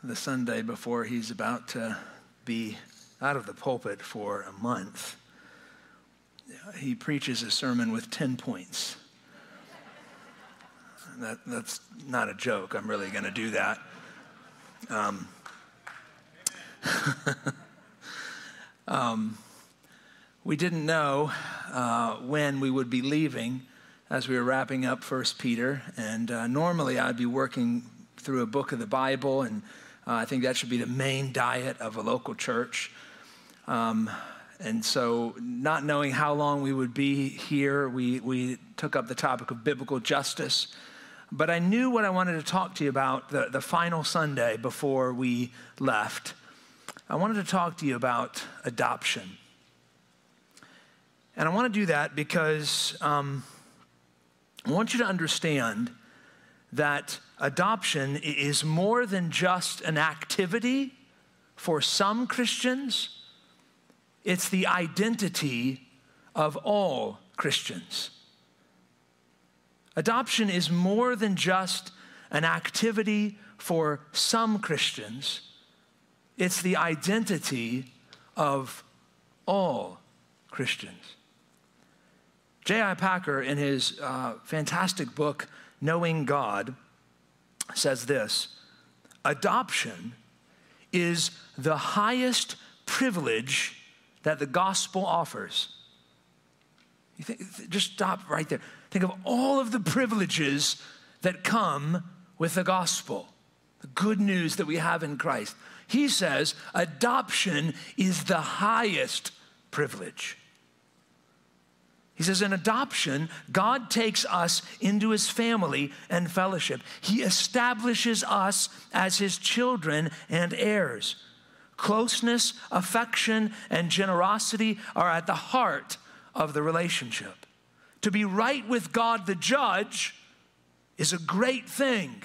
the Sunday before he's about to be out of the pulpit for a month. He preaches a sermon with 10 points. That's not a joke. I'm really going to do that. We didn't know when we would be leaving as we were wrapping up 1 Peter. And normally I'd be working through a book of the Bible, and I think that should be the main diet of a local church. And so not knowing how long we would be here, we took up the topic of biblical justice. But I knew what I wanted to talk to you about the final Sunday before we left. I wanted to talk to you about adoption. And I want to do that because I want you to understand that adoption is more than just an activity for some Christians. It's the identity of all Christians. Adoption is more than just an activity for some Christians. It's the identity of all Christians. J.I. Packer, in his fantastic book, Knowing God, says this: adoption is the highest privilege that the gospel offers. You think, just stop right there. Think of all of the privileges that come with the gospel, the good news that we have in Christ. He says adoption is the highest privilege. He says in adoption, God takes us into his family and fellowship. He establishes us as his children and heirs. Closeness, affection, and generosity are at the heart of the relationship. To be right with God the judge is a great thing,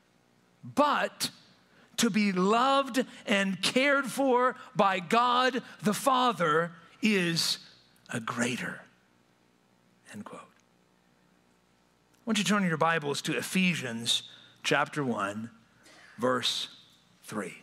but to be loved and cared for by God the Father is a greater. End quote. I want you to turn your Bibles to Ephesians chapter 1, verse 3.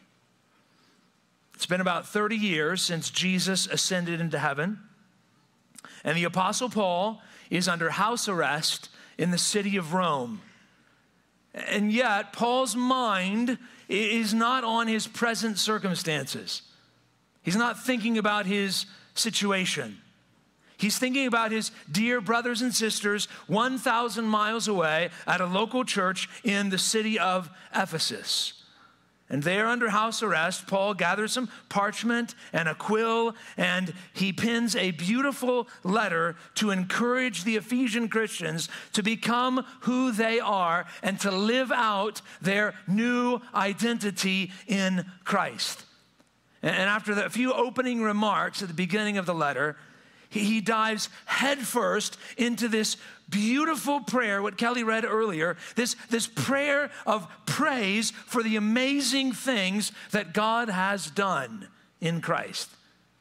It's been about 30 years since Jesus ascended into heaven, and the Apostle Paul is under house arrest in the city of Rome. And yet, Paul's mind is not on his present circumstances. He's not thinking about his situation. He's thinking about his dear brothers and sisters 1,000 miles away at a local church in the city of Ephesus. And there, under house arrest, Paul gathers some parchment and a quill, and he pens a beautiful letter to encourage the Ephesian Christians to become who they are and to live out their new identity in Christ. And after a few opening remarks at the beginning of the letter, he dives headfirst into this beautiful prayer, what Kelly read earlier, this prayer of praise for the amazing things that God has done in Christ.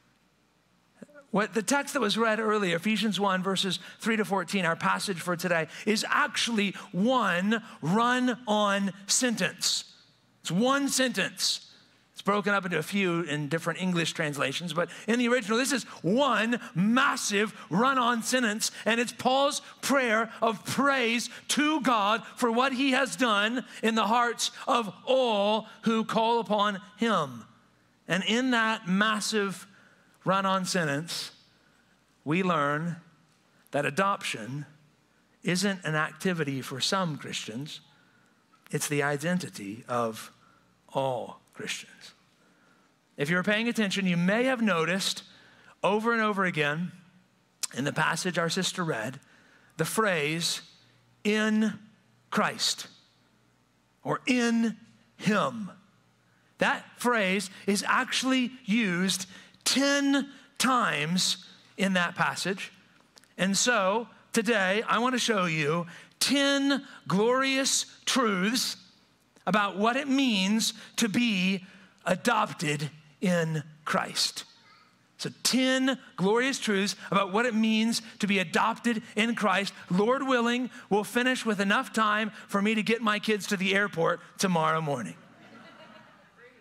What the text that was read earlier, Ephesians 1, verses 3 to 14, our passage for today, is actually one run-on sentence. It's one sentence. It's broken up into a few in different English translations, but in the original, this is one massive run-on sentence, and it's Paul's prayer of praise to God for what he has done in the hearts of all who call upon him. And in that massive run-on sentence, we learn that adoption isn't an activity for some Christians. It's the identity of all Christians. If you're paying attention, you may have noticed over and over again in the passage our sister read, the phrase, in Christ, or in him. That phrase is actually used 10 times in that passage. And so today I want to show you 10 glorious truths about what it means to be adopted in Christ. So 10 glorious truths about what it means to be adopted in Christ. Lord willing, we'll finish with enough time for me to get my kids to the airport tomorrow morning.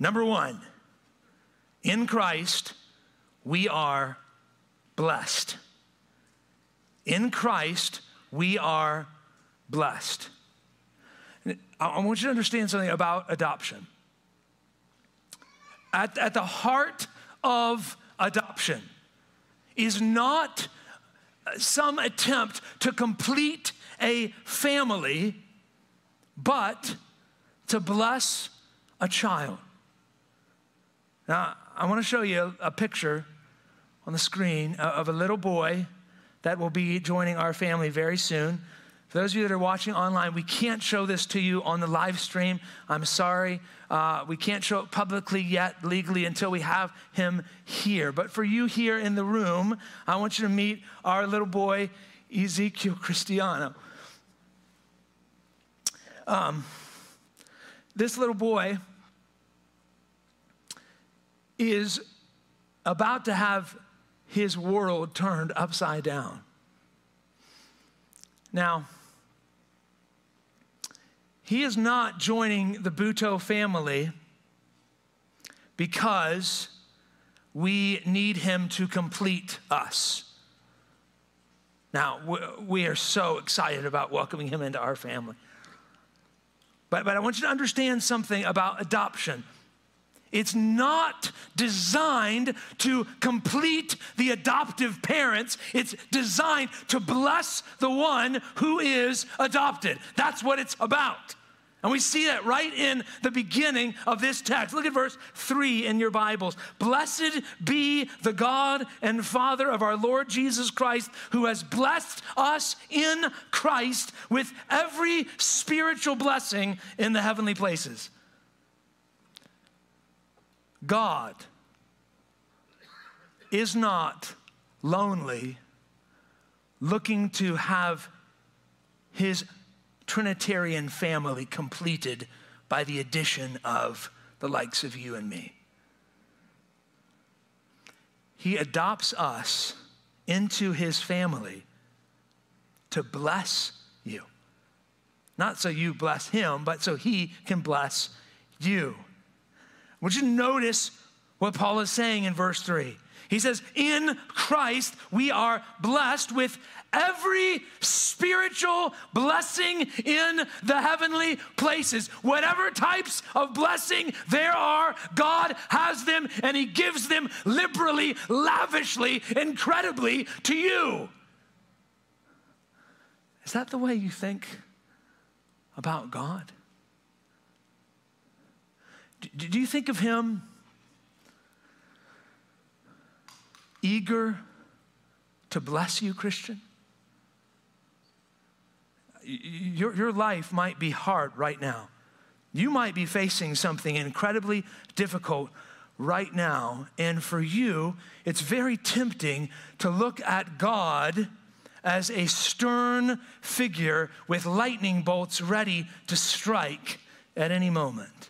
Number one, in Christ, we are blessed. In Christ, we are blessed. I want you to understand something about adoption. At the heart of adoption is not some attempt to complete a family, but to bless a child. Now, I want to show you a picture on the screen of a little boy that will be joining our family very soon. For those of you that are watching online, we can't show this to you on the live stream. I'm sorry. We can't show it publicly yet, legally, until we have him here. But for you here in the room, I want you to meet our little boy, Ezekiel Cristiano. This little boy is about to have his world turned upside down. Now, he is not joining the Buto family because we need him to complete us. Now, we are so excited about welcoming him into our family. But I want you to understand something about adoption. It's not designed to complete the adoptive parents. It's designed to bless the one who is adopted. That's what it's about. And we see that right in the beginning of this text. Look at verse 3 in your Bibles. Blessed be the God and Father of our Lord Jesus Christ, who has blessed us in Christ with every spiritual blessing in the heavenly places. God is not lonely, looking to have his Trinitarian family completed by the addition of the likes of you and me. He adopts us into his family to bless you. Not so you bless him, but so he can bless you. Would you notice what Paul is saying in verse 3? He says, in Christ we are blessed with every spiritual blessing in the heavenly places. Whatever types of blessing there are, God has them and he gives them liberally, lavishly, incredibly to you. Is that the way you think about God? Do you think of him eager to bless you, Christian? Your life might be hard right now. You might be facing something incredibly difficult right now. And for you, it's very tempting to look at God as a stern figure with lightning bolts ready to strike at any moment.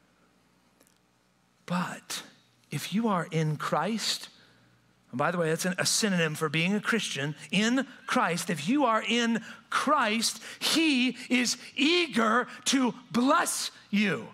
But if you are in Christ, and by the way, that's a synonym for being a Christian, in Christ, if you are in Christ, he is eager to bless you.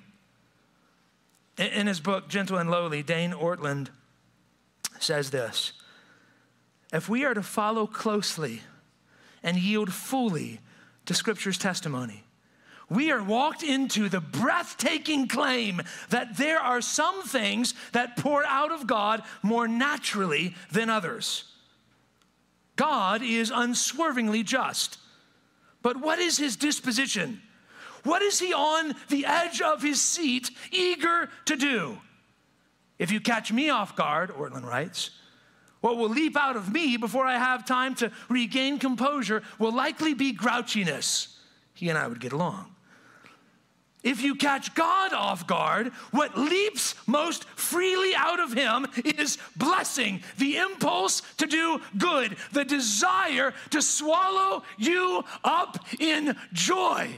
In his book, Gentle and Lowly, Dane Ortland says this: if we are to follow closely and yield fully to Scripture's testimony, we are walked into the breathtaking claim that there are some things that pour out of God more naturally than others. God is unswervingly just. But what is his disposition? What is he on the edge of his seat eager to do? If you catch me off guard, Ortland writes, what will leap out of me before I have time to regain composure will likely be grouchiness. He and I would get along. If you catch God off guard, what leaps most freely out of him is blessing, the impulse to do good, the desire to swallow you up in joy.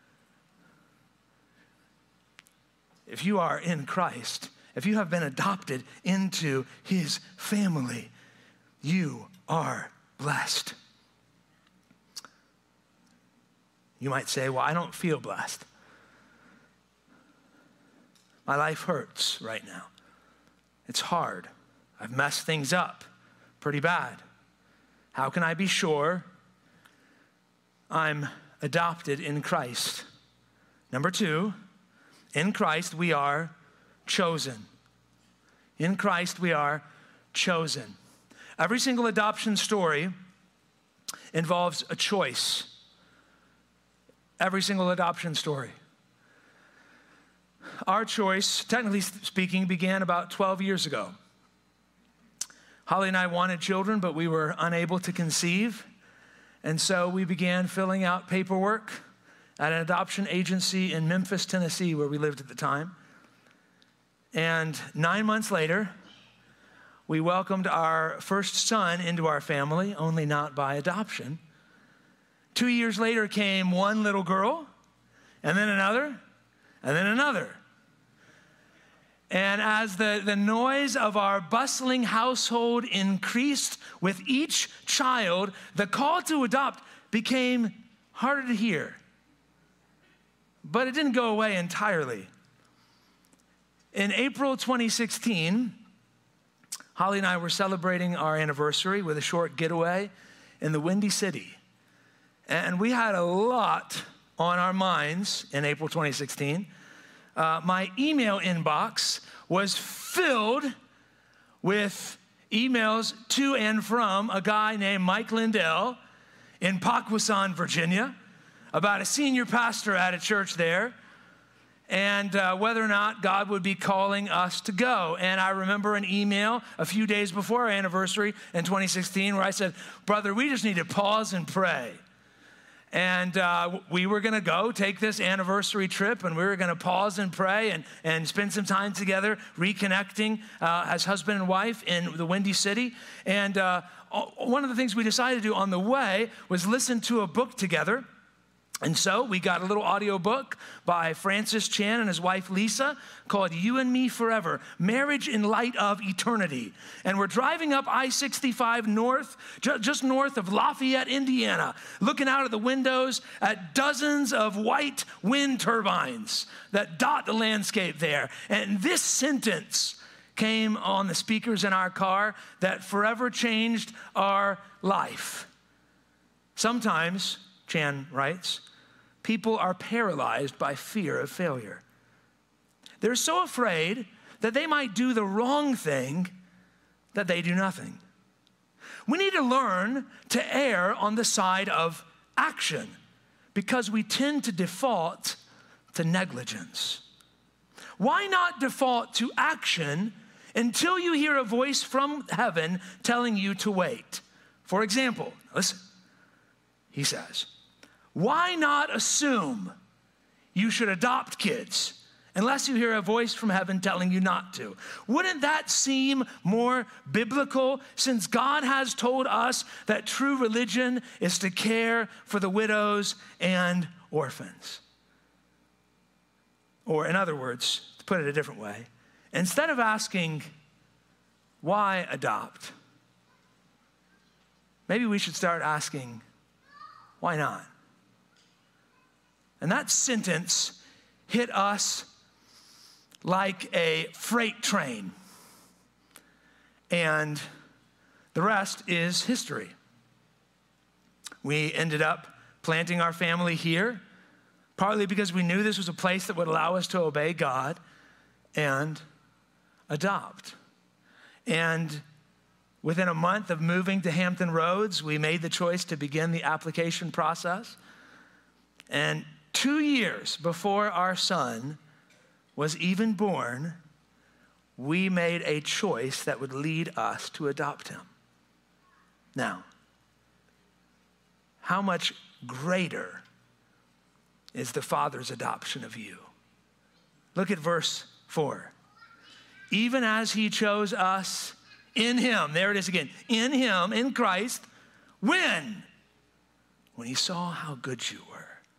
If you are in Christ, if you have been adopted into his family, you are blessed. You might say, well, I don't feel blessed. My life hurts right now. It's hard. I've messed things up pretty bad. How can I be sure I'm adopted in Christ? Number two, in Christ we are chosen. In Christ we are chosen. Every single adoption story involves a choice. Every single adoption story. Our choice, technically speaking, began about 12 years ago. Holly and I wanted children, but we were unable to conceive. And so we began filling out paperwork at an adoption agency in Memphis, Tennessee, where we lived at the time. And 9 months later, we welcomed our first son into our family, only not by adoption. 2 years later came one little girl, and then another, and then another. And as the noise of our bustling household increased with each child, the call to adopt became harder to hear. But it didn't go away entirely. In April 2016, Holly and I were celebrating our anniversary with a short getaway in the Windy City. And we had a lot on our minds in April 2016. My email inbox was filled with emails to and from a guy named Mike Lindell in Pockwausan, Virginia, about a senior pastor at a church there, and whether or not God would be calling us to go. And I remember an email a few days before our anniversary in 2016 where I said, "Brother, we just need to pause and pray." And we were going to go take this anniversary trip, and we were going to pause and pray and spend some time together reconnecting as husband and wife in the Windy City. And one of the things we decided to do on the way was listen to a book together. And so we got a little audio book by Francis Chan and his wife Lisa called You and Me Forever, Marriage in Light of Eternity. And we're driving up I-65 north, just north of Lafayette, Indiana, looking out of the windows at dozens of white wind turbines that dot the landscape there. And this sentence came on the speakers in our car that forever changed our life. Sometimes, Chan writes, people are paralyzed by fear of failure. They're so afraid that they might do the wrong thing that they do nothing. We need to learn to err on the side of action because we tend to default to negligence. Why not default to action until you hear a voice from heaven telling you to wait? For example, listen, he says, why not assume you should adopt kids unless you hear a voice from heaven telling you not to? Wouldn't that seem more biblical, since God has told us that true religion is to care for the widows and orphans? Or in other words, to put it a different way, instead of asking, why adopt? Maybe we should start asking, why not? And that sentence hit us like a freight train. And the rest is history. We ended up planting our family here, partly because we knew this was a place that would allow us to obey God and adopt. And within a month of moving to Hampton Roads, we made the choice to begin the application process. And 2 years before our son was even born, we made a choice that would lead us to adopt him. Now, how much greater is the Father's adoption of you? Look at verse 4. Even as he chose us in him, there it is again, in him, in Christ, when he saw how good you were.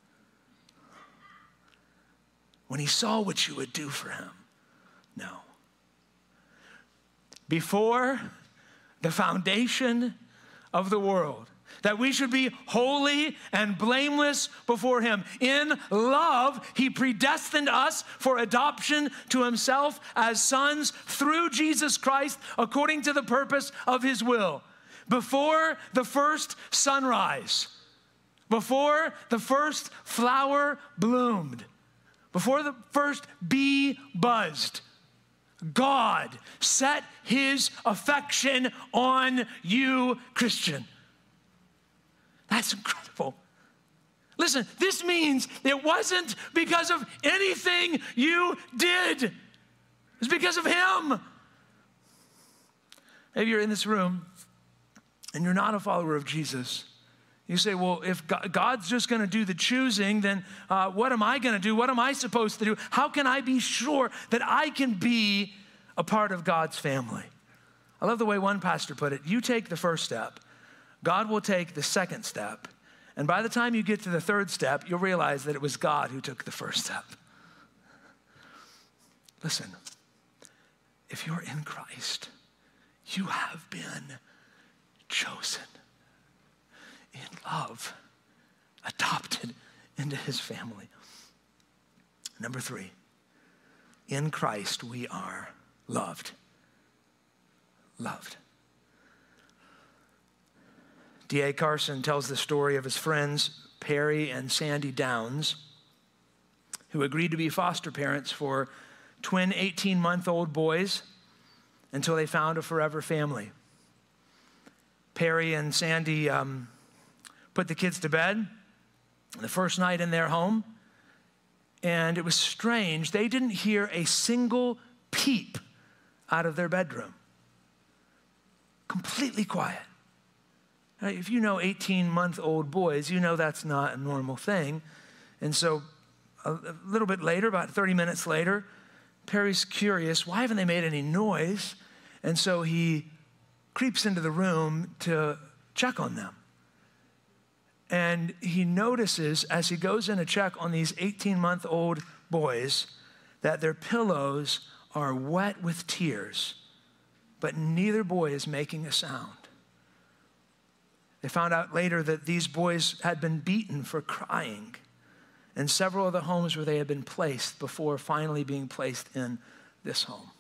When he saw what you would do for him. No. Before the foundation of the world, that we should be holy and blameless before him. In love, he predestined us for adoption to himself as sons through Jesus Christ, according to the purpose of his will. Before the first sunrise, before the first flower bloomed, before the first bee buzzed, God set his affection on you, Christian. That's incredible. Listen, this means it wasn't because of anything you did. It's because of him. Maybe you're in this room and you're not a follower of Jesus. You say, well, if God's just going to do the choosing, then what am I going to do? What am I supposed to do? How can I be sure that I can be a part of God's family? I love the way one pastor put it. You take the first step. God will take the second step. And by the time you get to the third step, you'll realize that it was God who took the first step. Listen, if you're in Christ, you have been chosen in love, adopted into his family. Number 3, in Christ we are loved. Loved. D.A. Carson tells the story of his friends, Perry and Sandy Downs, who agreed to be foster parents for twin 18-month-old boys until they found a forever family. Perry and Sandy put the kids to bed the first night in their home, and it was strange. They didn't hear a single peep out of their bedroom. Completely quiet. Right? If you know 18-month-old boys, you know that's not a normal thing. And so a little bit later, about 30 minutes later, Perry's curious, why haven't they made any noise? And so he creeps into the room to check on them. And he notices as he goes in to check on these 18-month-old boys that their pillows are wet with tears, but neither boy is making a sound. They found out later that these boys had been beaten for crying in several of the homes where they had been placed before finally being placed in this home.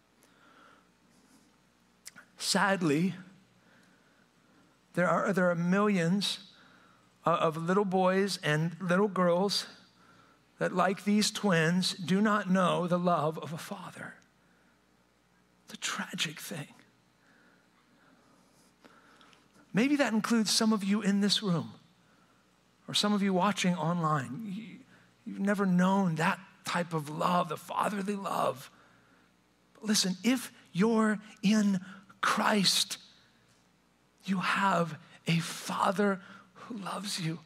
Sadly, there are millions of little boys and little girls that, like these twins, do not know the love of a father. It's a tragic thing. Maybe that includes some of you in this room or some of you watching online. You've never known that type of love, the fatherly love. But listen, if you're in Christ, you have a Father who loves you.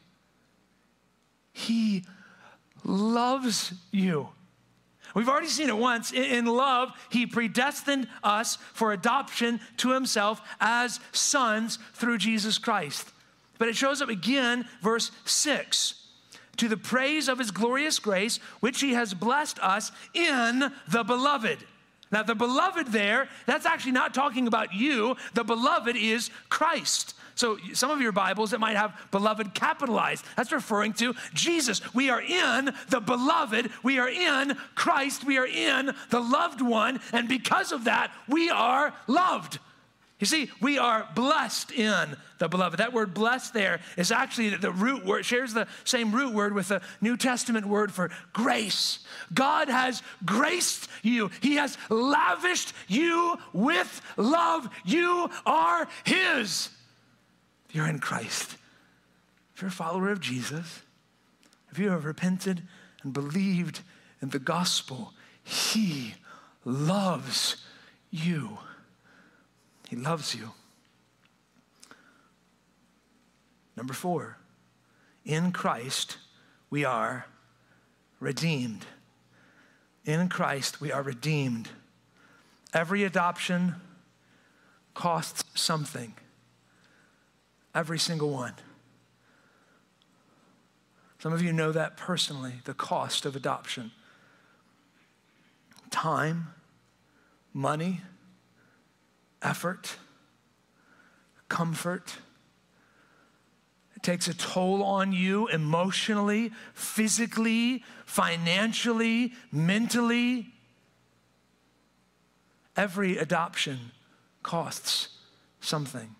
He loves you. We've already seen it once. In love, he predestined us for adoption to himself as sons through Jesus Christ. But it shows up again, verse 6. To the praise of his glorious grace, which he has blessed us in the beloved. Now, the beloved there, that's actually not talking about you. The beloved is Christ. So some of your Bibles, it might have beloved capitalized. That's referring to Jesus. We are in the beloved. We are in Christ. We are in the loved one. And because of that, we are loved. You see, we are blessed in the beloved. That word blessed there is actually the root word, shares the same root word with the New Testament word for grace. God has graced you. He has lavished you with love. You are his. If you're in Christ, if you're a follower of Jesus, if you have repented and believed in the gospel, he loves you. He loves you. Number 4, in Christ, we are redeemed. In Christ, we are redeemed. Every adoption costs something. Every single one. Some of you know that personally, the cost of adoption. Time, money, effort, comfort. takes a toll on you emotionally, physically, financially, mentally. Every adoption costs something.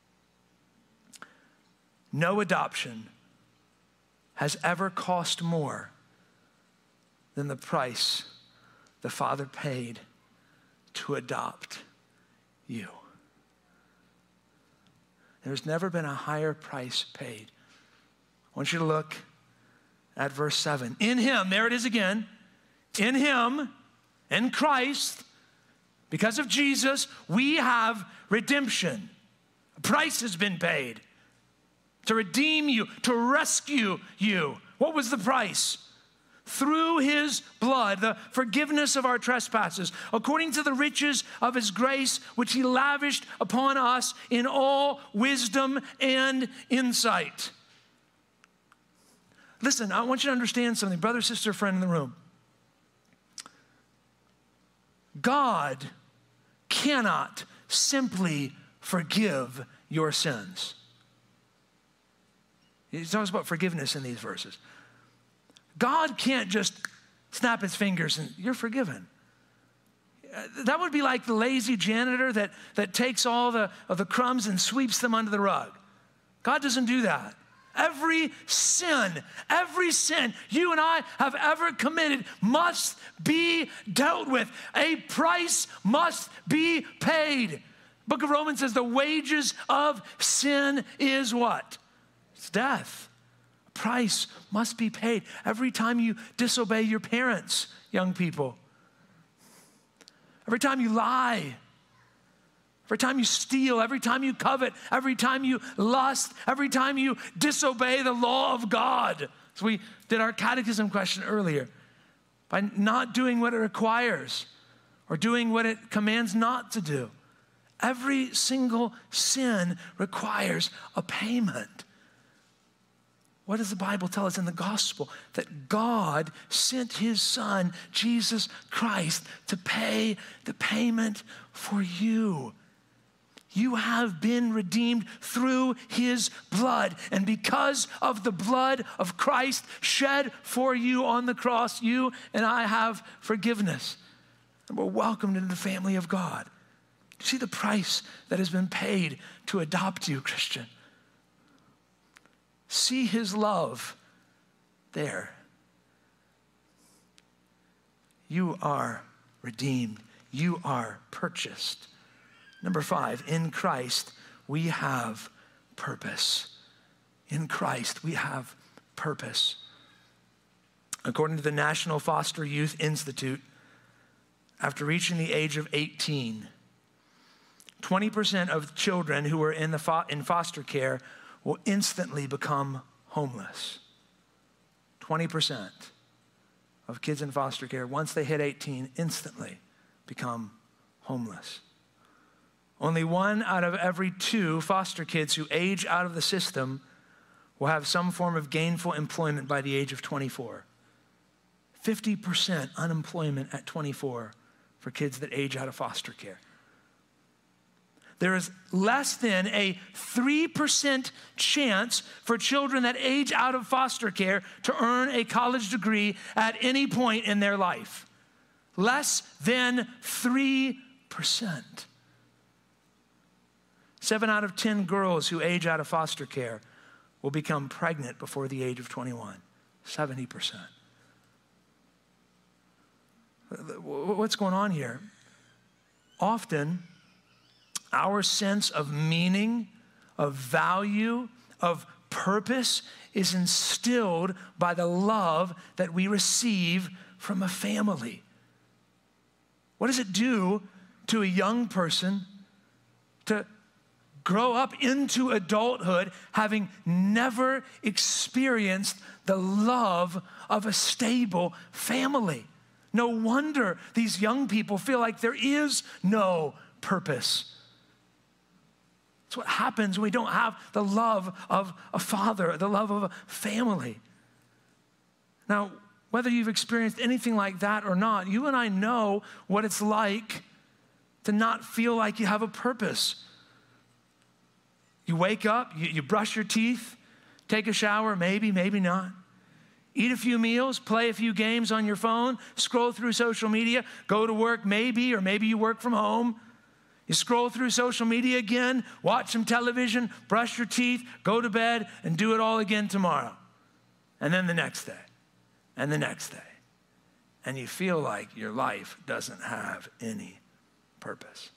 No adoption has ever cost more than the price the Father paid to adopt you. There's never been a higher price paid. I want you to look at verse 7. In him, there it is again, in him, in Christ, because of Jesus, we have redemption. A price has been paid to redeem you, to rescue you. What was the price? Through his blood, the forgiveness of our trespasses, according to the riches of his grace, which he lavished upon us in all wisdom and insight. Listen, I want you to understand something, brother, sister, friend in the room. God cannot simply forgive your sins. He talks about forgiveness in these verses. God can't just snap his fingers and you're forgiven. That would be like the lazy janitor that takes all of the crumbs and sweeps them under the rug. God doesn't do that. Every sin you and I have ever committed must be dealt with. A price must be paid. Book of Romans says the wages of sin is what? It's death. A price must be paid. Every time you disobey your parents, young people, every time you lie, every time you steal, every time you covet, every time you lust, every time you disobey the law of God. So we did our catechism question earlier. By not doing what it requires or doing what it commands not to do. Every single sin requires a payment. What does the Bible tell us in the gospel? That God sent his son, Jesus Christ, to pay the payment for you. You have been redeemed through his blood. And because of the blood of Christ shed for you on the cross, you and I have forgiveness. And we're welcomed into the family of God. See the price that has been paid to adopt you, Christian. See his love there. You are redeemed. You are purchased. Number 5, in Christ, we have purpose. In Christ, we have purpose. According to the National Foster Youth Institute, after reaching the age of 18, 20% of children who are in foster care will instantly become homeless. 20% of kids in foster care, once they hit 18, instantly become homeless. Only 1 out of every 2 foster kids who age out of the system will have some form of gainful employment by the age of 24. 50% unemployment at 24 for kids that age out of foster care. There is less than a 3% chance for children that age out of foster care to earn a college degree at any point in their life. Less than 3%. 7 out of 10 girls who age out of foster care will become pregnant before the age of 21. 70%. What's going on here? Often, our sense of meaning, of value, of purpose is instilled by the love that we receive from a family. What does it do to a young person to grow up into adulthood having never experienced the love of a stable family? No wonder these young people feel like there is no purpose. It's what happens when we don't have the love of a father, the love of a family. Now, whether you've experienced anything like that or not, you and I know what it's like to not feel like you have a purpose. You wake up, you brush your teeth, Take a shower, maybe, maybe not. Eat a few meals, play a few games on your phone, scroll through social media, go to work maybe, or maybe you work from home. You scroll through social media again, watch some television, brush your teeth, go to bed, and do it all again tomorrow. And then the next day, and the next day. And you feel like your life doesn't have any purpose.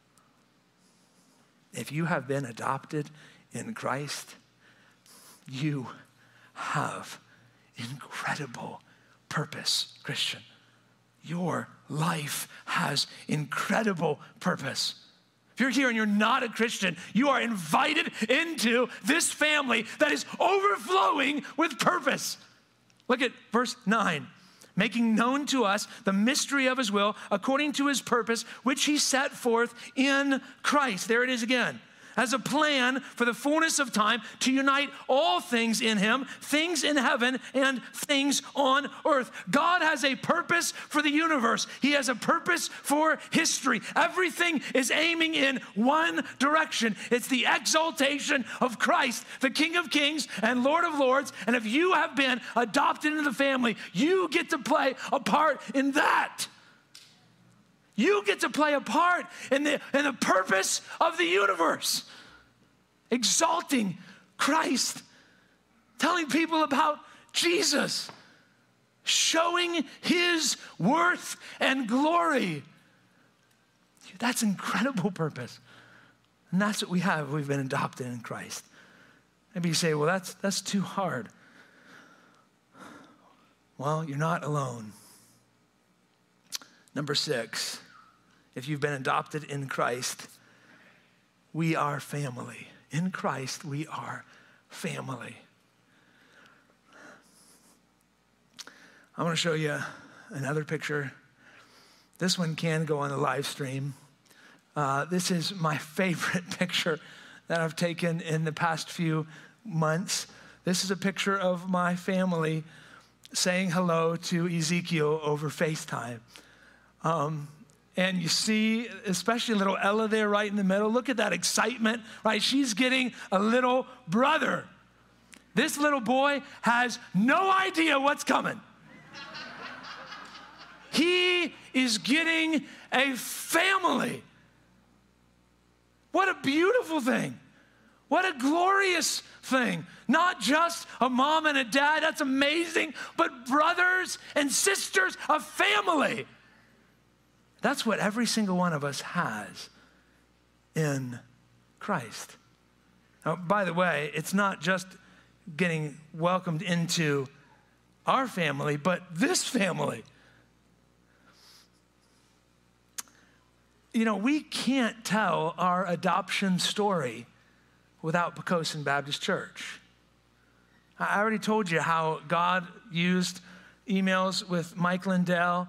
If you have been adopted in Christ, you have incredible purpose, Christian. Your life has incredible purpose. If you're here and you're not a Christian, you are invited into this family that is overflowing with purpose. Look at verse 9. Making known to us the mystery of his will according to his purpose, which he set forth in Christ. There it is again. As a plan for the fullness of time to unite all things in him, things in heaven and things on earth. God has a purpose for the universe. He has a purpose for history. Everything is aiming in one direction. It's the exaltation of Christ, the King of Kings and Lord of Lords. And if you have been adopted into the family, you get to play a part in that. You get to play a part in the purpose of the universe. Exalting Christ. Telling people about Jesus. Showing his worth and glory. That's incredible purpose. And that's what we have. We've been adopted in Christ. Maybe you say, well, that's too hard. Well, you're not alone. Number 6. If you've been adopted in Christ, we are family. In Christ, we are family. I want to show you another picture. This one can go on the live stream. This is my favorite picture that I've taken in the past few months. This is a picture of my family saying hello to Ezekiel over FaceTime. And you see, especially little Ella there right in the middle. Look at that excitement, right? She's getting a little brother. This little boy has no idea what's coming. He is getting a family. What a beautiful thing. What a glorious thing. Not just a mom and a dad, that's amazing, but brothers and sisters, a family. That's what every single one of us has in Christ. Now, by the way, it's not just getting welcomed into our family, but this family. You know, we can't tell our adoption story without Poquoson Baptist Church. I already told you how God used emails with Mike Lindell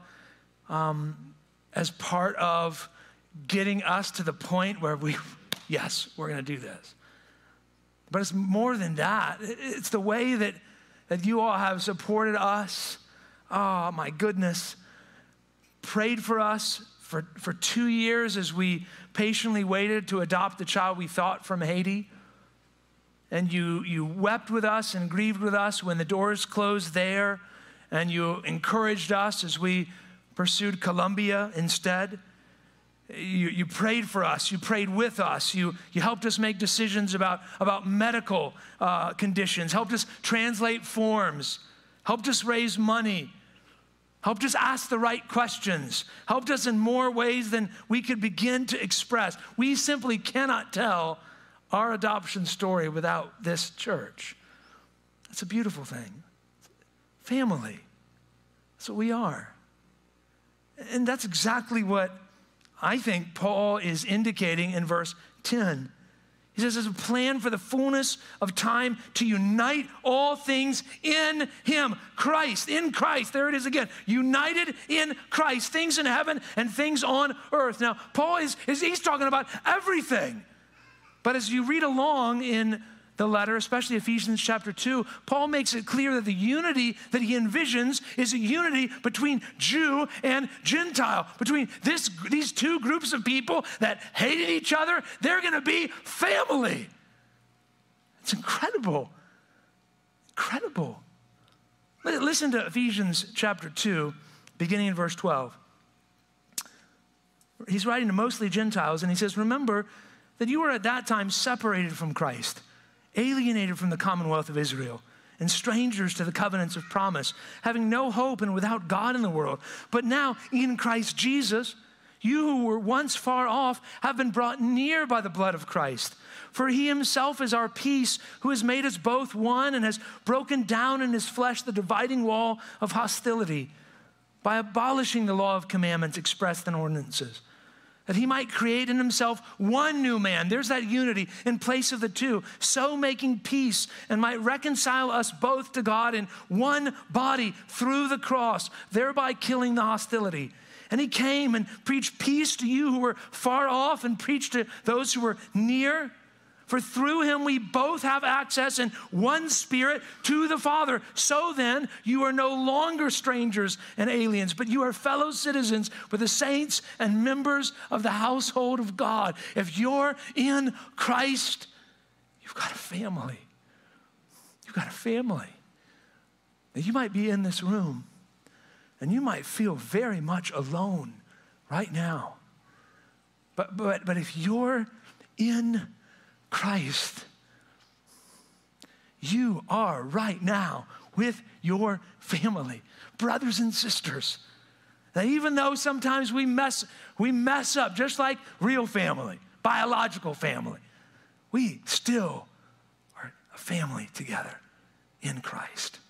as part of getting us to the point where yes, we're going to do this. But it's more than that. It's the way that you all have supported us. Oh, my goodness. Prayed for us for 2 years as we patiently waited to adopt the child we thought from Haiti. And you wept with us and grieved with us when the doors closed there. And you encouraged us as we pursued Colombia instead. You prayed for us. You prayed with us. You helped us make decisions about medical conditions, helped us translate forms, helped us raise money, helped us ask the right questions, helped us in more ways than we could begin to express. We simply cannot tell our adoption story without this church. It's a beautiful thing. Family. That's what we are. And that's exactly what I think Paul is indicating in verse 10. He says, there's a plan for the fullness of time to unite all things in him. Christ, in Christ. There it is again. United in Christ. Things in heaven and things on earth. Now, Paul he's talking about everything. But as you read along in the letter, especially Ephesians chapter 2, Paul makes it clear that the unity that he envisions is a unity between Jew and Gentile, between these two groups of people that hated each other. They're going to be family. It's incredible. incredible. Listen to Ephesians chapter 2, beginning in verse 12. He's writing to mostly Gentiles, and he says, remember that you were at that time separated from Christ, alienated from the commonwealth of Israel, and strangers to the covenants of promise, having no hope and without God in the world. But now, in Christ Jesus, you who were once far off have been brought near by the blood of Christ. For he himself is our peace, who has made us both one and has broken down in his flesh the dividing wall of hostility by abolishing the law of commandments expressed in ordinances, that he might create in himself one new man. There's that unity in place of the two, so making peace, and might reconcile us both to God in one body through the cross, thereby killing the hostility. And he came and preached peace to you who were far off and preached to those who were near. For through him we both have access in one spirit to the Father. So then you are no longer strangers and aliens, but you are fellow citizens with the saints and members of the household of God. If you're in Christ, you've got a family. You've got a family. Now, you might be in this room and you might feel very much alone right now. But if you're in Christ, you are right now with your family, brothers and sisters. Now, even though sometimes we mess up, just like real family, biological family, we still are a family together in Christ.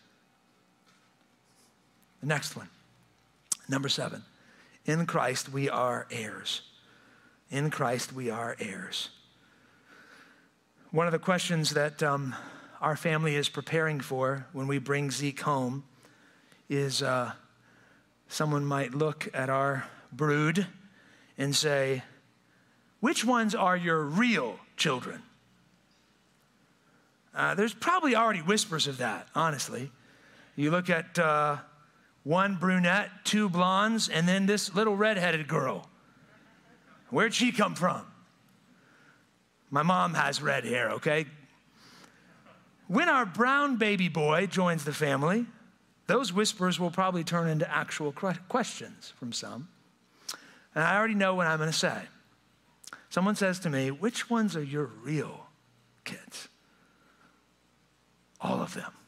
The next one, number 7, in Christ we are heirs. In Christ we are heirs. One of the questions that our family is preparing for when we bring Zeke home is someone might look at our brood and say, which ones are your real children? There's probably already whispers of that, honestly. You look at one brunette, 2 blondes, and then this little redheaded girl. Where'd she come from? My mom has red hair, okay? When our brown baby boy joins the family, those whispers will probably turn into actual questions from some. And I already know what I'm going to say. Someone says to me, which ones are your real kids? All of them.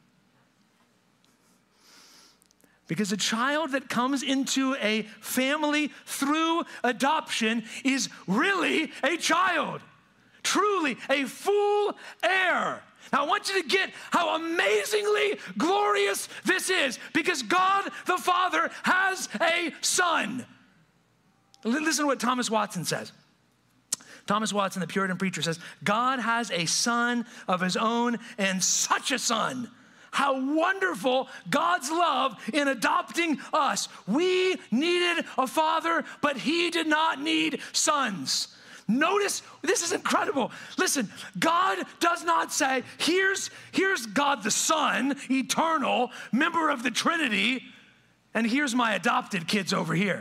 Because a child that comes into a family through adoption is really a child. Truly a full heir. Now, I want you to get how amazingly glorious this is, because God the Father has a son. Listen to what Thomas Watson says. Thomas Watson, the Puritan preacher, says, God has a son of his own, and such a son. How wonderful God's love in adopting us. We needed a father, but he did not need sons. Notice, this is incredible. Listen, God does not say, here's God the Son, eternal, member of the Trinity, and here's my adopted kids over here.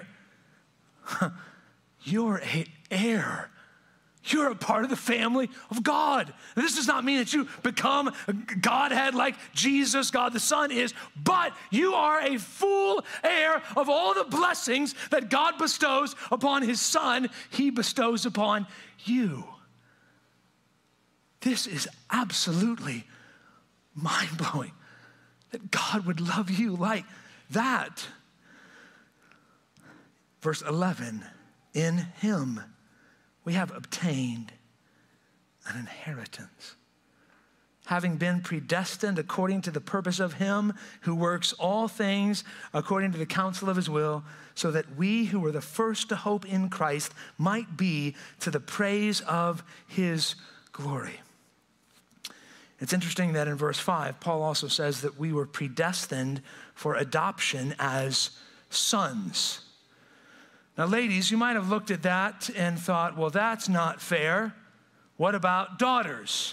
You're an heir. You're a part of the family of God. Now, this does not mean that you become a Godhead like Jesus, God the Son is, but you are a full heir of all the blessings that God bestows upon his Son, he bestows upon you. This is absolutely mind-blowing that God would love you like that. Verse 11, in him we have obtained an inheritance, having been predestined according to the purpose of him who works all things according to the counsel of his will, so that we who were the first to hope in Christ might be to the praise of his glory. It's interesting that in verse 5, Paul also says that we were predestined for adoption as sons. Now, ladies, you might have looked at that and thought, well, that's not fair. What about daughters?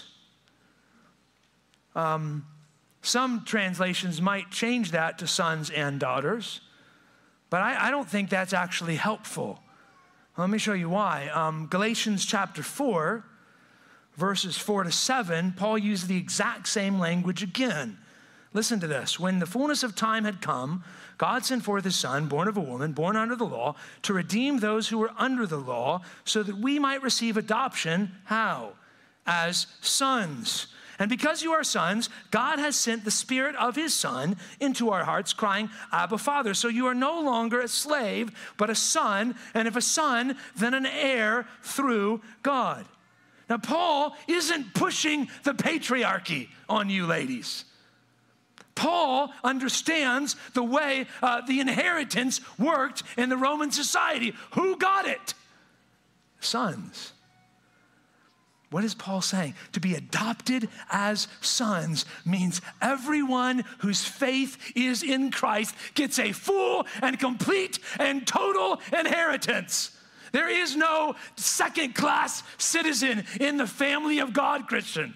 Some translations might change that to sons and daughters, but I don't think that's actually helpful. Let me show you why. Galatians chapter 4, verses 4-7, Paul uses the exact same language again. Listen to this. When the fullness of time had come, God sent forth his Son, born of a woman, born under the law, to redeem those who were under the law, so that we might receive adoption. How? As sons. And because you are sons, God has sent the Spirit of his Son into our hearts, crying, Abba, Father. So you are no longer a slave, but a son, and if a son, then an heir through God. Now, Paul isn't pushing the patriarchy on you ladies. Paul understands the way the inheritance worked in the Roman society. Who got it? Sons. What is Paul saying? To be adopted as sons means everyone whose faith is in Christ gets a full and complete and total inheritance. There is no second-class citizen in the family of God, Christian.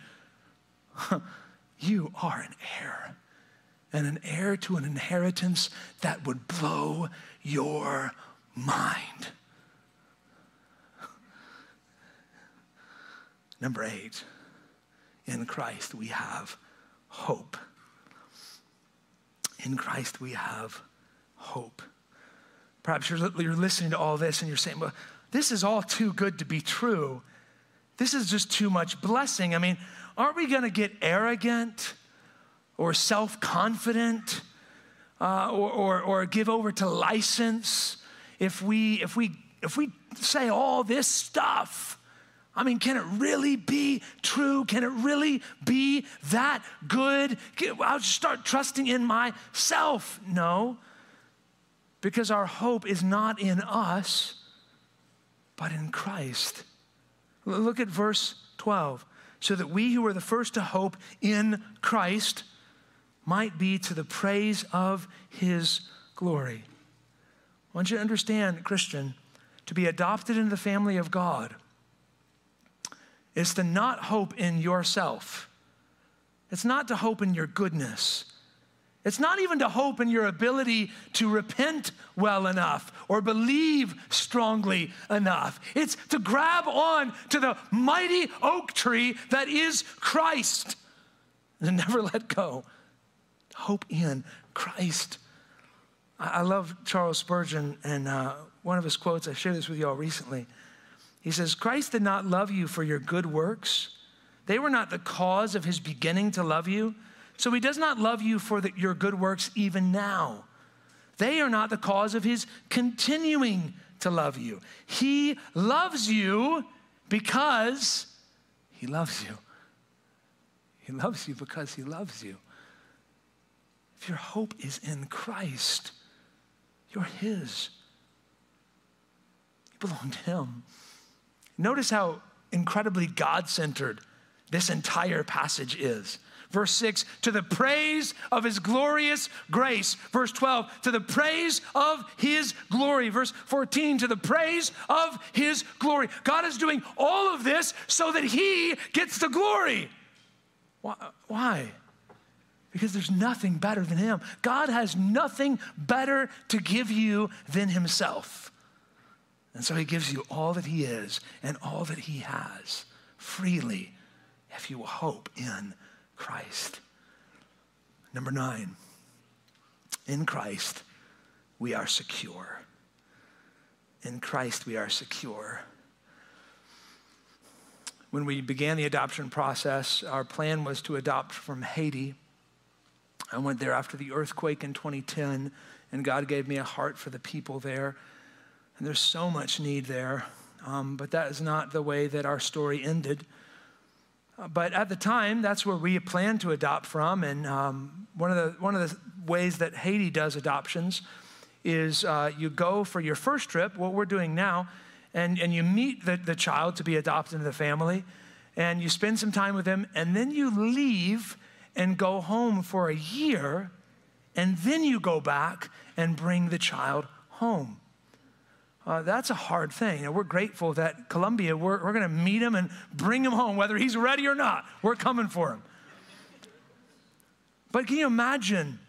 You are an heir, and an heir to an inheritance that would blow your mind. Number 8, in Christ we have hope. In Christ we have hope. Perhaps you're listening to all this and you're saying, well, this is all too good to be true. This is just too much blessing. I mean, aren't we going to get arrogant or self-confident or give over to license if we say all this stuff? I mean, can it really be true? Can it really be that good? I'll just start trusting in myself. No, because our hope is not in us, but in Christ. Look at verse 12. So that we who were the first to hope in Christ might be to the praise of his glory. I want you to understand, Christian, to be adopted into the family of God is to not hope in yourself. It's not to hope in your goodness. It's not even to hope in your ability to repent well enough or believe strongly enough. It's to grab on to the mighty oak tree that is Christ and never let go. Hope in Christ. I love Charles Spurgeon, and one of his quotes, I shared this with you all recently. He says, Christ did not love you for your good works. They were not the cause of his beginning to love you. So he does not love you for your good works even now. They are not the cause of his continuing to love you. He loves you because he loves you. He loves you because he loves you. If your hope is in Christ, you're his. You belong to him. Notice how incredibly God-centered this entire passage is. Verse 6, to the praise of his glorious grace. Verse 12, to the praise of his glory. Verse 14, to the praise of his glory. God is doing all of this so that he gets the glory. Why? Because there's nothing better than him. God has nothing better to give you than himself. And so he gives you all that he is and all that he has freely if you will hope in Christ. Number 9, in Christ we are secure. In Christ we are secure. When we began the adoption process, our plan was to adopt from Haiti. I went there after the earthquake in 2010, and God gave me a heart for the people there. And there's so much need there, but that is not the way that our story ended. But at the time, that's where we planned to adopt from. And one of the ways that Haiti does adoptions is you go for your first trip, what we're doing now, and you meet the child to be adopted into the family, and you spend some time with him, and then you leave and go home for a year, and then you go back and bring the child home. That's a hard thing. And we're grateful that Colombia, we're going to meet him and bring him home, whether he's ready or not. We're coming for him. But can you imagine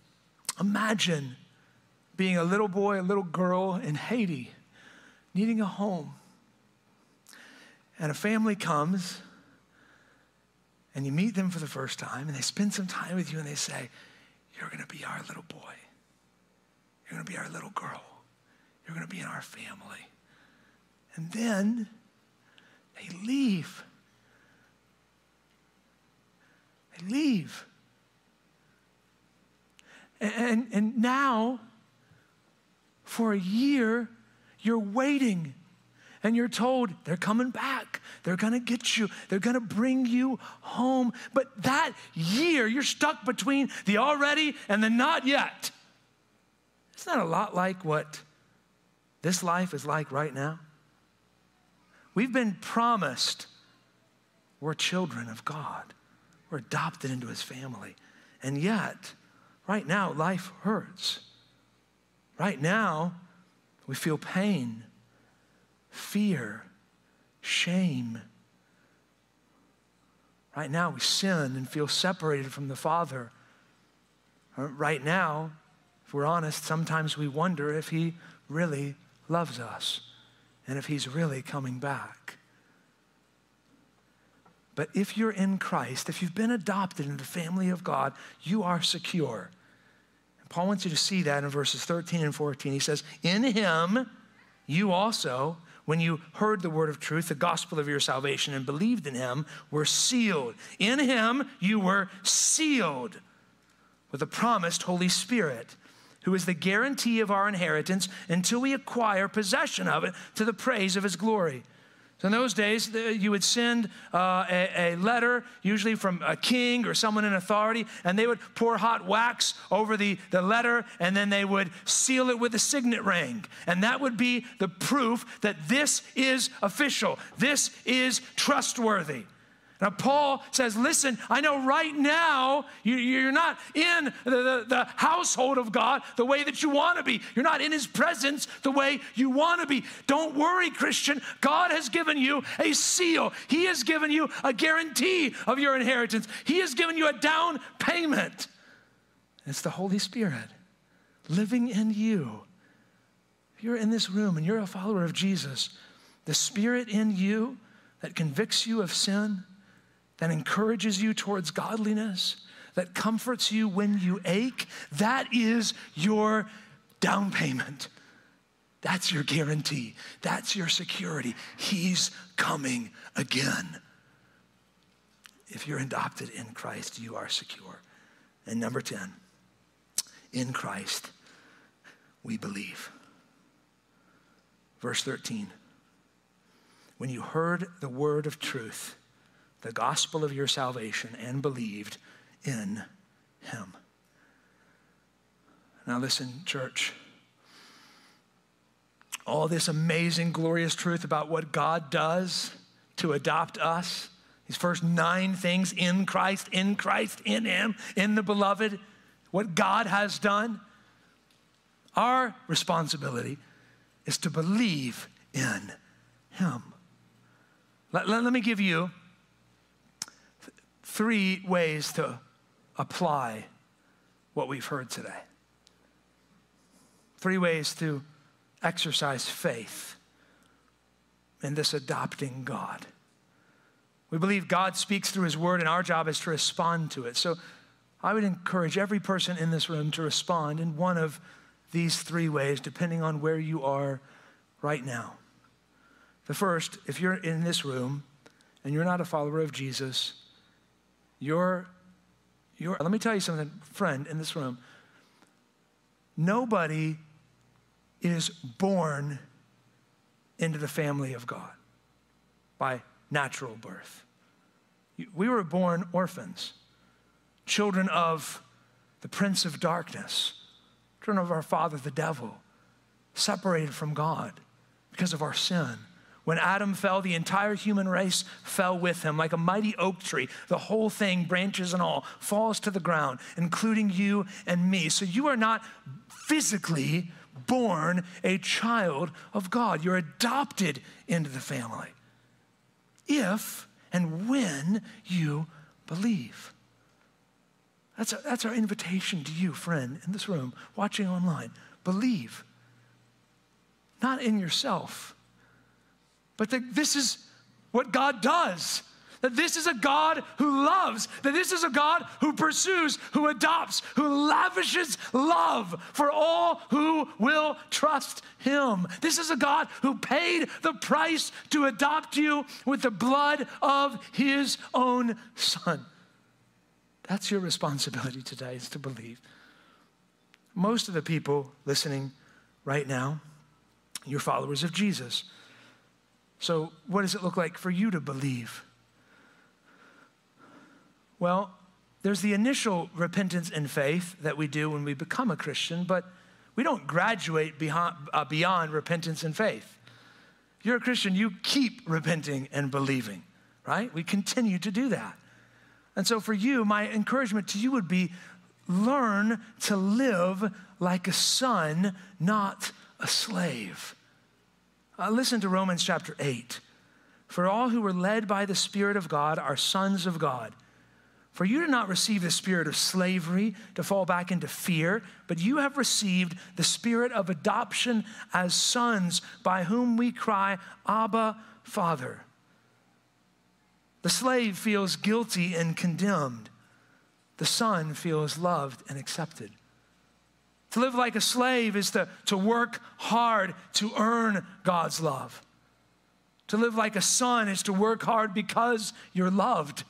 being a little boy, a little girl in Haiti, needing a home. And a family comes and you meet them for the first time, and they spend some time with you, and they say, you're going to be our little boy. You're going to be our little girl. You're going to be in our family. And then they leave. They leave. And now, for a year, you're waiting. And you're told they're coming back. They're going to get you. They're going to bring you home. But that year, you're stuck between the already and the not yet. Isn't that a lot like what this life is like right now? We've been promised we're children of God. We're adopted into his family. And yet, right now, life hurts. Right now, we feel pain, fear, shame. Right now, we sin and feel separated from the Father. Right now, if we're honest, sometimes we wonder if he really loves us and if he's really coming back. But if you're in Christ, if you've been adopted into the family of God, you are secure. And Paul wants you to see that in verses 13 and 14. He says, in him, you also, when you heard the word of truth, the gospel of your salvation, and believed in him, were sealed. In him, you were sealed with the promised Holy Spirit, who is the guarantee of our inheritance until we acquire possession of it to the praise of his glory. So in those days, you would send a letter, usually from a king or someone in authority, and they would pour hot wax over the letter, and then they would seal it with a signet ring. And that would be the proof that this is official. This is trustworthy. Now, Paul says, listen, I know right now you're not in the household of God the way that you want to be. You're not in his presence the way you want to be. Don't worry, Christian. God has given you a seal. He has given you a guarantee of your inheritance. He has given you a down payment. It's the Holy Spirit living in you. If you're in this room and you're a follower of Jesus, the Spirit in you that convicts you of sin, that encourages you towards godliness, that comforts you when you ache, that is your down payment. That's your guarantee. That's your security. He's coming again. If you're adopted in Christ, you are secure. And number 10, in Christ, we believe. Verse 13, when you heard the word of truth, the gospel of your salvation, and believed in him. Now listen, church. All this amazing, glorious truth about what God does to adopt us, these first 9 things in Christ, in him, in the beloved, what God has done, our responsibility is to believe in him. Let me give you 3 ways to apply what we've heard today. 3 ways to exercise faith in this adopting God. We believe God speaks through his word, and our job is to respond to it. So I would encourage every person in this room to respond in one of these 3 ways, depending on where you are right now. The first, if you're in this room and you're not a follower of Jesus, let me tell you something, friend in this room. Nobody is born into the family of God by natural birth. We were born orphans, children of the prince of darkness, children of our father, the devil, separated from God because of our sin. When Adam fell, the entire human race fell with him like a mighty oak tree. The whole thing, branches and all, falls to the ground, including you and me. So you are not physically born a child of God. You're adopted into the family if and when you believe. That's our invitation to you, friend, in this room, watching online. Believe. Not in yourself, but this is what God does. that this is a God who loves, that this is a God who pursues, who adopts, who lavishes love for all who will trust him. This is a God who paid the price to adopt you with the blood of his own Son. That's your responsibility today, is to believe. Most of the people listening right now, you're followers of Jesus. So what does it look like for you to believe? Well, there's the initial repentance and faith that we do when we become a Christian, but we don't graduate beyond repentance and faith. If you're a Christian, you keep repenting and believing, right? We continue to do that. And so for you, my encouragement to you would be, learn to live like a son, not a slave. Listen to Romans chapter 8. For all who were led by the Spirit of God are sons of God. For you did not receive the spirit of slavery to fall back into fear, but you have received the spirit of adoption as sons, by whom we cry, Abba, Father. The slave feels guilty and condemned. The son feels loved and accepted. To live like a slave is to work hard to earn God's love. To live like a son is to work hard because you're loved.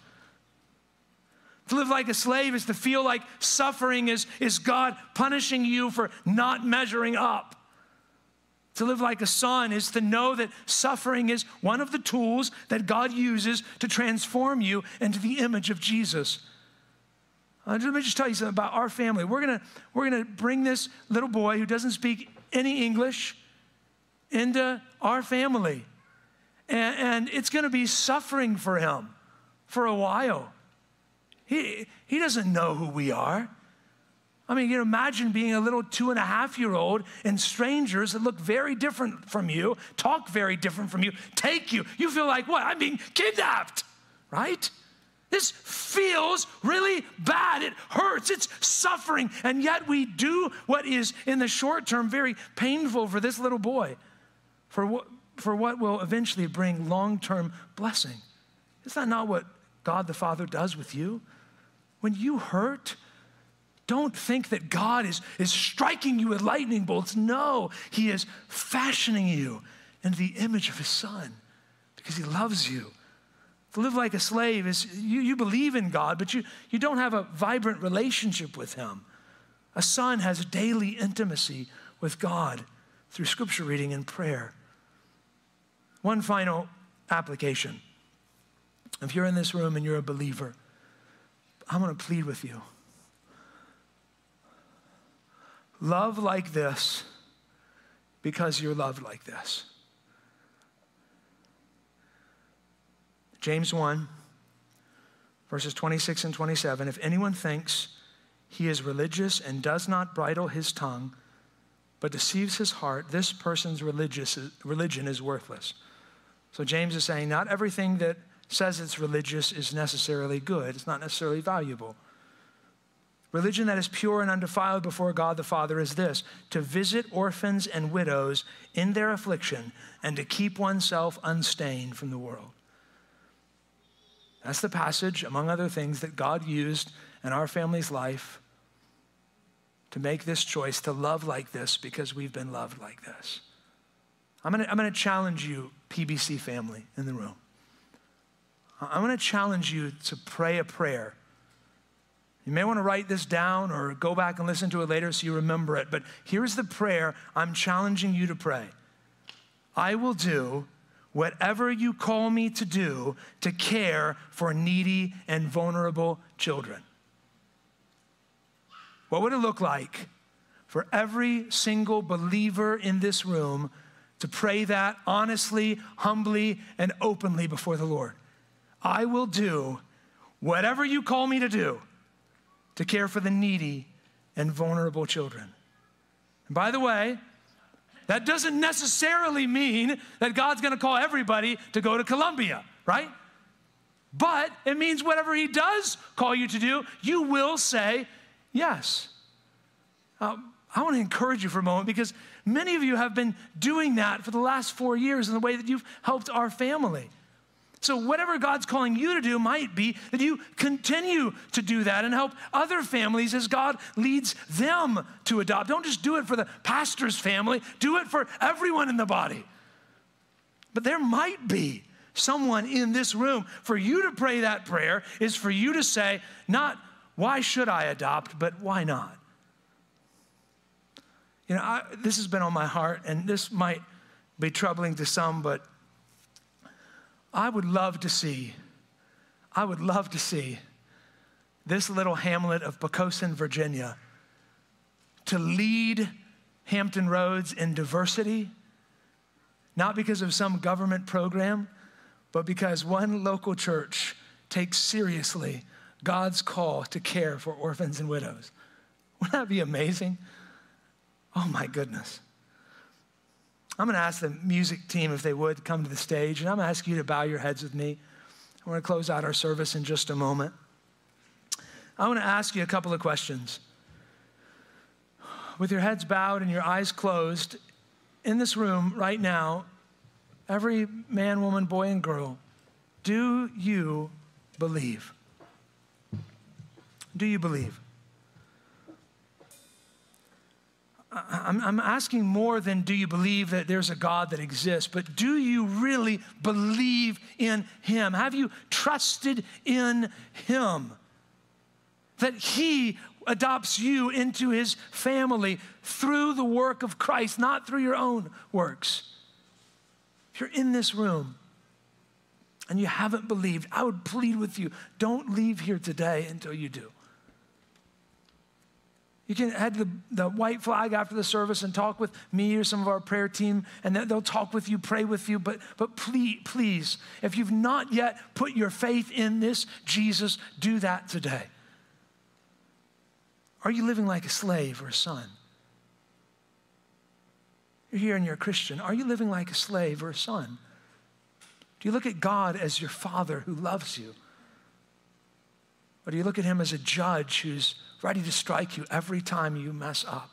To live like a slave is to feel like suffering is God punishing you for not measuring up. To live like a son is to know that suffering is one of the tools that God uses to transform you into the image of Jesus. Let me just tell you something about our family. We're gonna bring this little boy who doesn't speak any English into our family. And it's gonna be suffering for him for a while. He doesn't know who we are. I mean, you can imagine being a little 2.5-year-old and strangers that look very different from you, talk very different from you, take you. You feel like, what? I'm being kidnapped, right? This feels really bad. It hurts. It's suffering. And yet we do what is, in the short term, very painful for this little boy, for what will eventually bring long-term blessing. Is that not what God the Father does with you? When you hurt, don't think that God is striking you with lightning bolts. No, he is fashioning you into the image of his Son because he loves you. To live like a slave is, you believe in God, but you don't have a vibrant relationship with him. A son has daily intimacy with God through scripture reading and prayer. One final application. If you're in this room and you're a believer, I'm going to plead with you. Love like this because you're loved like this. James 1, verses 26 and 27. If anyone thinks he is religious and does not bridle his tongue, but deceives his heart, this person's religion is worthless. So James is saying not everything that says it's religious is necessarily good. It's not necessarily valuable. Religion that is pure and undefiled before God the Father is this: to visit orphans and widows in their affliction and to keep oneself unstained from the world. That's the passage, among other things, that God used in our family's life to make this choice to love like this because we've been loved like this. I'm gonna challenge you, PBC family in the room. I'm gonna challenge you to pray a prayer. You may want to write this down or go back and listen to it later so you remember it, but here's the prayer I'm challenging you to pray. I will do whatever you call me to do to care for needy and vulnerable children. What would it look like for every single believer in this room to pray that honestly, humbly, and openly before the Lord? I will do whatever you call me to do to care for the needy and vulnerable children. And by the way, that doesn't necessarily mean that God's gonna call everybody to go to Colombia, right? But it means whatever he does call you to do, you will say yes. I wanna encourage you for a moment because many of you have been doing that for the last 4 years in the way that you've helped our family. So whatever God's calling you to do might be that you continue to do that and help other families as God leads them to adopt. Don't just do it for the pastor's family, do it for everyone in the body. But there might be someone in this room. For you to pray that prayer is for you to say, not, why should I adopt, but why not? You know, this has been on my heart, and this might be troubling to some, but I would love to see this little hamlet of Poquoson, Virginia, to lead Hampton Roads in diversity, not because of some government program, but because one local church takes seriously God's call to care for orphans and widows. Wouldn't that be amazing? Oh my goodness. I'm going to ask the music team if they would come to the stage, and I'm going to ask you to bow your heads with me. We're going to close out our service in just a moment. I want to ask you a couple of questions. With your heads bowed and your eyes closed, in this room right now, every man, woman, boy, and girl, do you believe? Do you believe? I'm asking more than do you believe that there's a God that exists, but do you really believe in him? Have you trusted in him? That he adopts you into his family through the work of Christ, not through your own works. If you're in this room and you haven't believed, I would plead with you, don't leave here today until you do. You can head to the white flag after the service and talk with me or some of our prayer team, and they'll talk with you, pray with you. But please, if you've not yet put your faith in this Jesus, do that today. Are you living like a slave or a son? You're here and you're a Christian. Are you living like a slave or a son? Do you look at God as your father who loves you? Or do you look at him as a judge who's ready to strike you every time you mess up?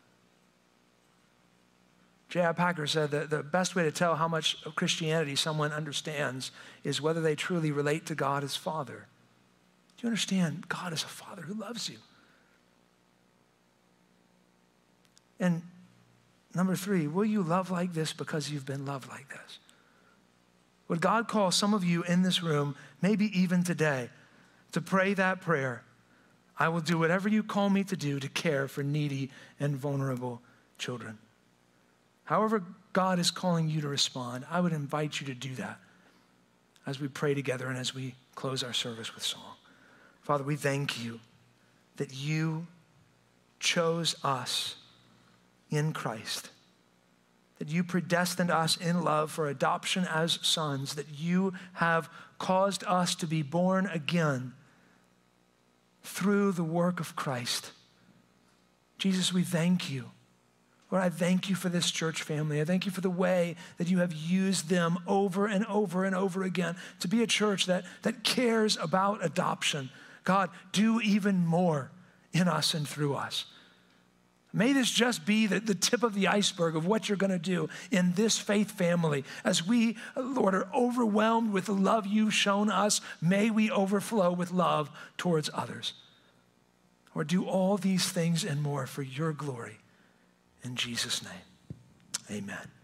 J.I. Packer said that the best way to tell how much of Christianity someone understands is whether they truly relate to God as Father. Do you understand? God is a Father who loves you. And number 3, will you love like this because you've been loved like this? Would God call some of you in this room, maybe even today, to pray that prayer? I will do whatever you call me to do to care for needy and vulnerable children. However God is calling you to respond, I would invite you to do that as we pray together and as we close our service with song. Father, we thank you that you chose us in Christ, that you predestined us in love for adoption as sons, that you have caused us to be born again through the work of Christ. Jesus, we thank you. Lord, I thank you for this church family. I thank you for the way that you have used them over and over and over again to be a church that cares about adoption. God, do even more in us and through us. May this just be the tip of the iceberg of what you're going to do in this faith family. As we, Lord, are overwhelmed with the love you've shown us, may we overflow with love towards others. Or do all these things and more for your glory. In Jesus' name, amen.